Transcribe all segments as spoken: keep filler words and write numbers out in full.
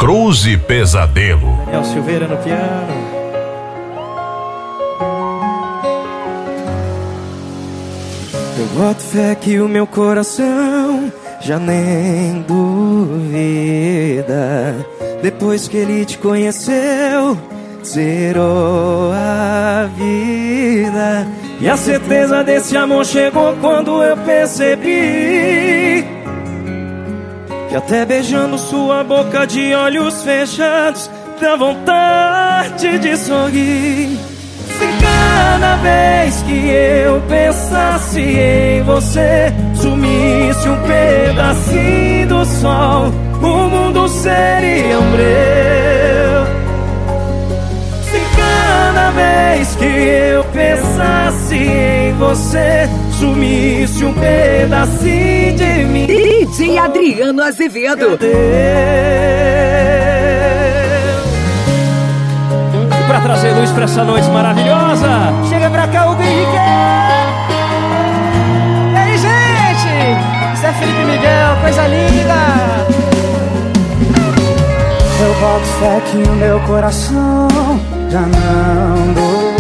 Cruz e Pesadelo. Daniel Silveira no piano. Eu boto fé que o meu coração já nem duvida. Depois que ele te conheceu, zerou a vida. E a certeza desse amor chegou quando eu percebi que até beijando sua boca de olhos fechados dá vontade de sorrir. Se cada vez que eu pensasse em você sumisse um pedacinho do sol, o mundo seria um breu. Se cada vez que eu pensasse em você sumisse um pedacinho de mim. D J Adriano Azevedo. E pra trazer luz pra essa noite maravilhosa, chega pra cá o Henrique. E aí, gente? Isso é Felipe Miguel, coisa linda. Eu boto fé que o meu coração já não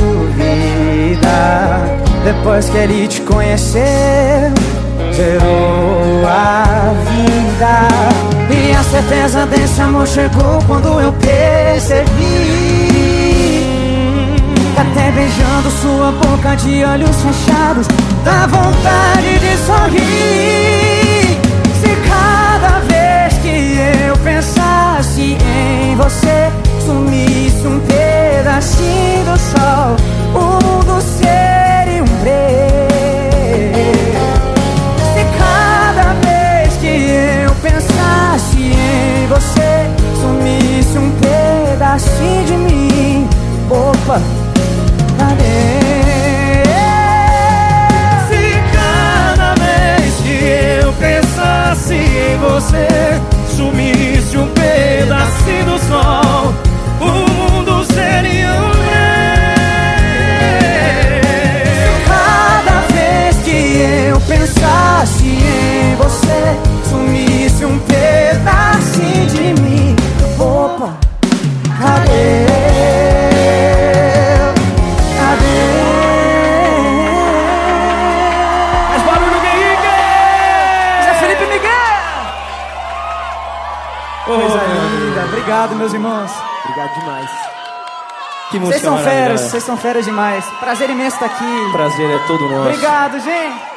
duvida. Depois que ele te conheceu, zerou a vida. E a certeza desse amor chegou quando eu percebi que até beijando sua boca de olhos fechados dá vontade de sorrir. Se cada vez que eu pensasse em você sumisse um pedacinho do sol, o mundo seria um breu. Se cada vez que eu pensasse em você sumisse um pedacinho de mim, opa, cadê? Se cada vez que eu pensasse em você sumisse um pedacinho do sol, o mundo seria um breu. Cada vez que eu pensasse em você sumisse um pedacinho de mim, opa, cadê? Cadê? Mais barulho, Henrique! Isso é Felipe Miguel! Coisa Oh, linda, obrigado, meus irmãos. Obrigado demais. Que música Vocês são feras, maravilhosa. vocês são feras demais. Prazer imenso estar aqui. Prazer é todo nosso. Obrigado, gente.